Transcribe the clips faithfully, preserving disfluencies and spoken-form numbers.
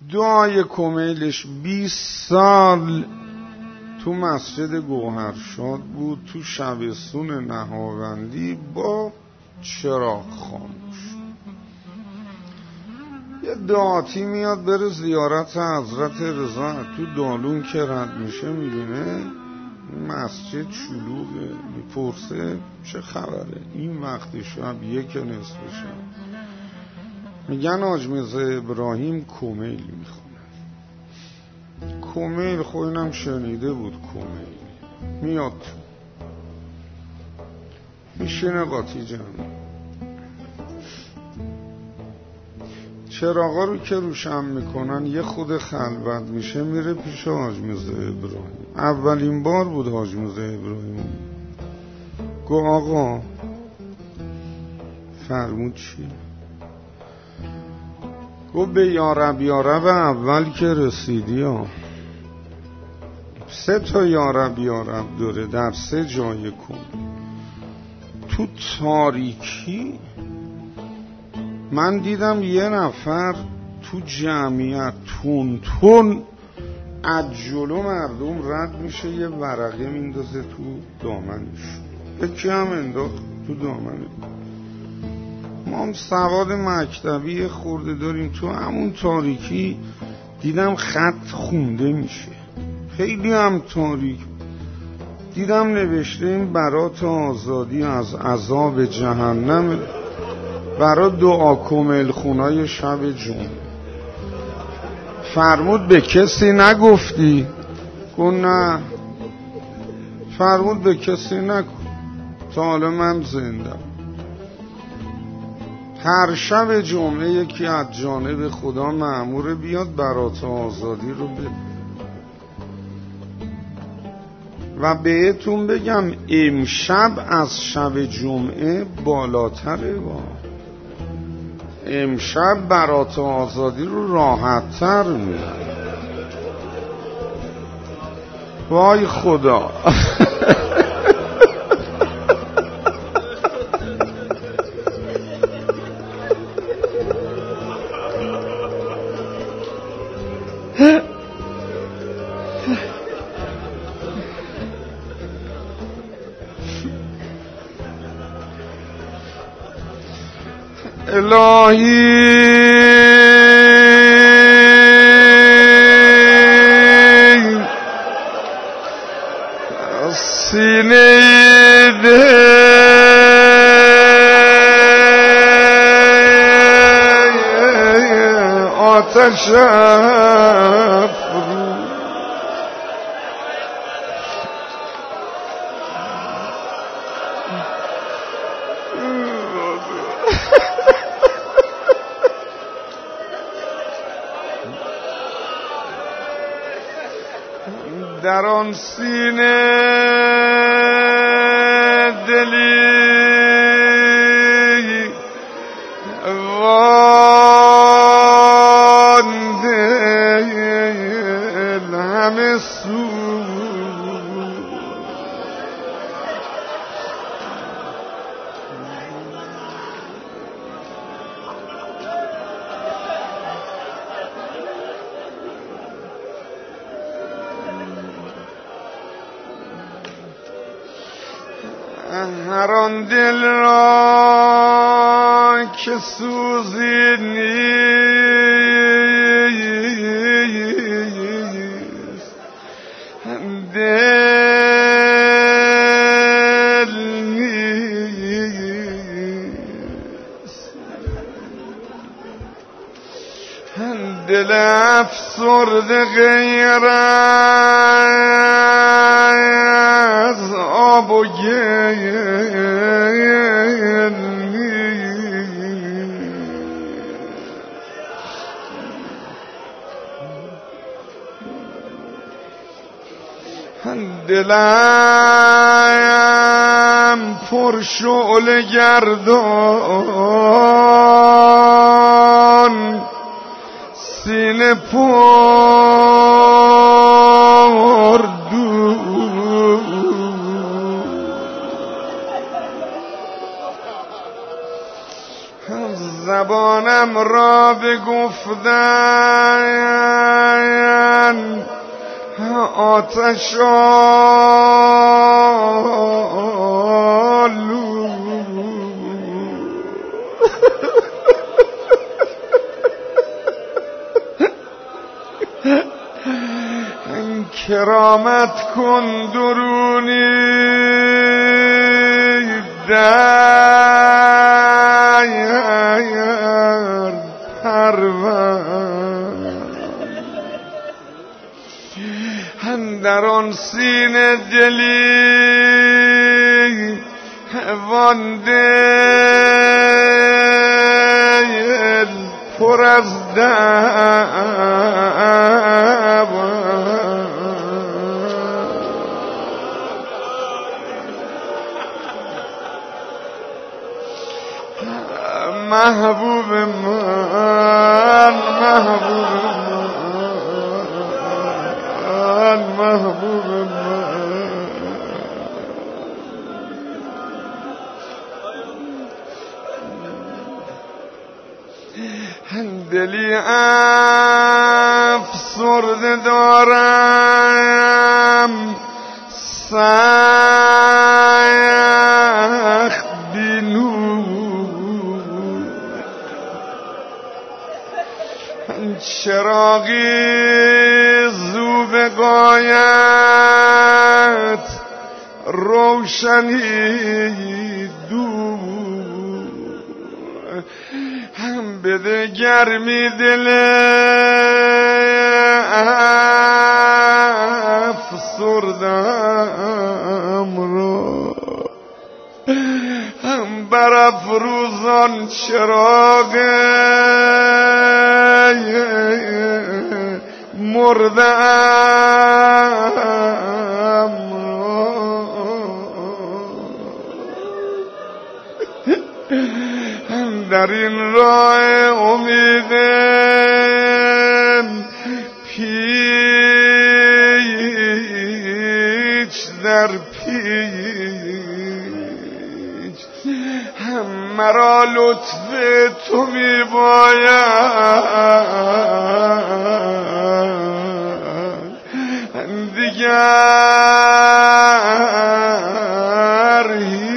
دعای کمیلش بیست سال تو مسجد گوهرشاد بود، تو شبستون نهاوندی با چراغ خاموش. یه دعاتی میاد بره زیارت حضرت رضا، تو دالون که رد میشه میبینه مسجد شلوغه، میپرسه چه خبره؟ این وقتی شب یک نصف شب. میگن حاج میرزا ابراهیم کمیل میخونه. کمیل خب اینم شنیده بود کمیل. میاد میشینه قاطی جمع، چراغا رو که روشن میکنن یه خود خلوت میشه، میره پیش حاج میرزا ابراهیم. اولین بار بود حاج میرزا ابراهیم گو آقا فرمود چی؟ گو به یارب یارب اول که رسیدی ها، سه تا یارب یارب داره در سه جای کن. تو تاریکی من دیدم یه نفر تو جمعیت تون تون از جلو مردم رد میشه، یه ورقه میندازه تو دامنش، یکی هم انداخت تو دامنه. ما هم سواد مکتبی خورده داریم، تو همون تاریکی دیدم خط خونده میشه، خیلی هم تاریک. دیدم نوشته این برات آزادی از عذاب جهنم، برا دعا کمیل خونای شب جمعه. فرمود به کسی نگفتی؟ گفت نه. فرمود به کسی نگفت تا حالا من زندم. هر شب جمعه یکی از جانب خدا مأمور بیاد برات آزادی رو بده. و بهتون بگم امشب از شب جمعه بالاتره. با امشب برات آزادی رو راحت تر میاد. وای خدا. الهی سینه آتش در آن سینه دلی وانده همه سو هر آن دل را که سوزی نیست، دل نیست، دل افسرده غیر از آب و گل نیست. دلم پر شعله گردان، سینه پر دود، زبانم را بگفتم آتش آلو کرامت کن درونی دایر پرور اندر آن سینه دلی وان دل پر از دعوا محبوب من محبوب من محبوب من دلی افسرده دارم سخت بینو چراغی زو به غایت روشنی دور هم بده گرمی دل افسردم رو هم برافروزان چراغ مردم در این راه امیدم پیچ در پیچ هم مرا لطف تو می باید دیگر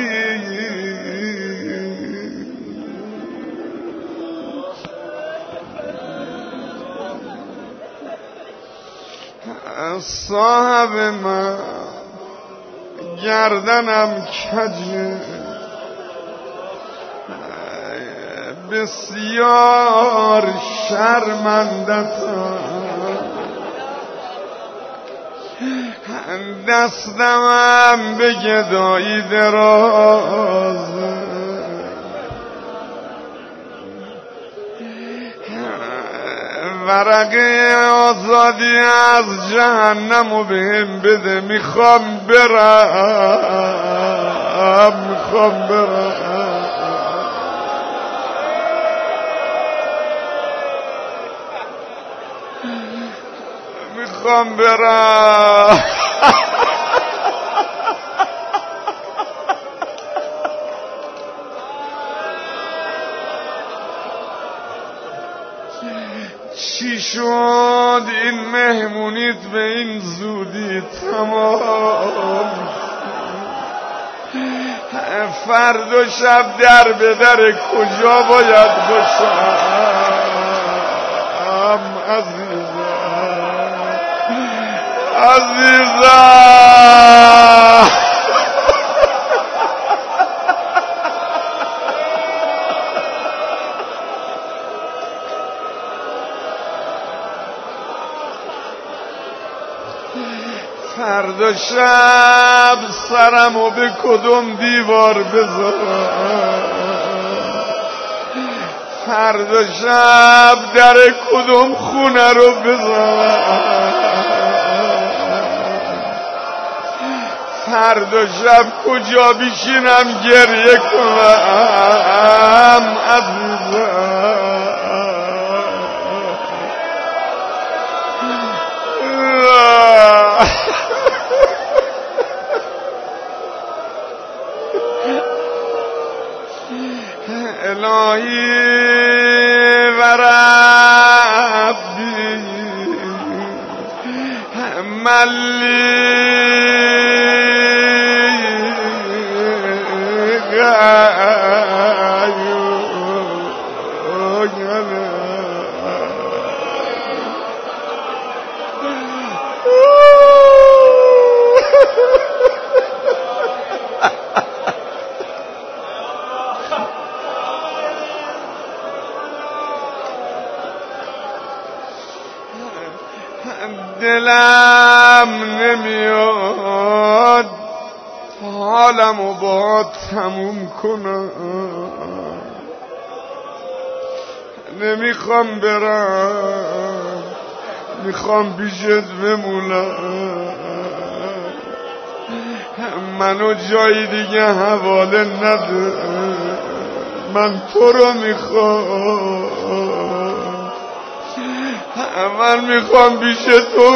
صاحب من گردنم کجه بسیار شرمندتم دستمم به گدایی درازه ورقه آزادی از جهنم و بهم بده میخوام برم میخوام برم میخوام برم چی شد این مهمونیت به این زودی تمام فردا شب در به در کجا باید باشم عزیزم عزیزم فردا شب سرمو به کدوم دیوار بذارم فردا شب در کدوم خونه رو بذارم فردا شب کجا بشینم گریه کنم عزیزم الهی و ربی ملی دلم نمیاد حالمو با تموم کنم، نمیخوام برم، میخوام پیشت بمونم، منو جای دیگه حواله نده، من تو رو میخوام، من میخوام پیش تو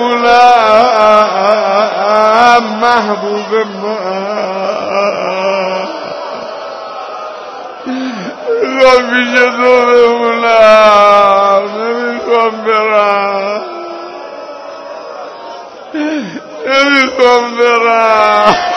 بمونم محبوب من، میخوام پیش تو بمونم، نمیخوام برم، نمیخوام برم.